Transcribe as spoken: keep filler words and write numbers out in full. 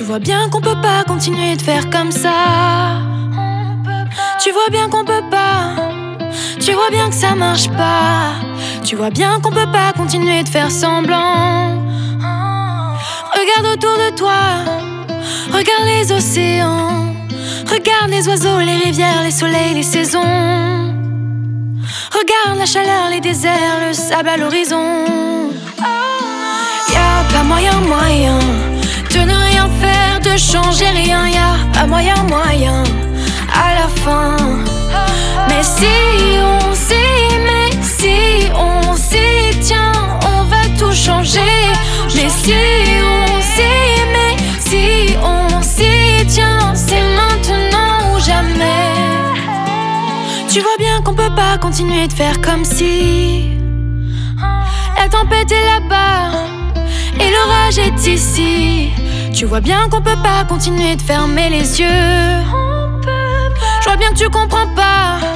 Tu vois bien qu'on peut pas continuer de faire comme ça. Tu vois bien qu'on peut pas. Tu vois bien que ça marche pas. Tu vois bien qu'on peut pas continuer de faire semblant. Regarde autour de toi. Regarde les océans. Regarde les oiseaux, les rivières, les soleils, les saisons. Regarde la chaleur, les déserts, le sable à l'horizon. Y'a pas moyen, moyen de ne rien faire, de changer rien. Y'a pas moyen, moyen à la fin. Mais si on s'y met, si on s'y tient, on va tout changer. Mais si on s'y met, si on s'y tient, c'est maintenant ou jamais. Tu vois bien qu'on peut pas continuer de faire comme si. La tempête est là-bas et l'orage est ici. Tu vois bien qu'on peut pas continuer de fermer les yeux. Je vois bien que tu comprends pas.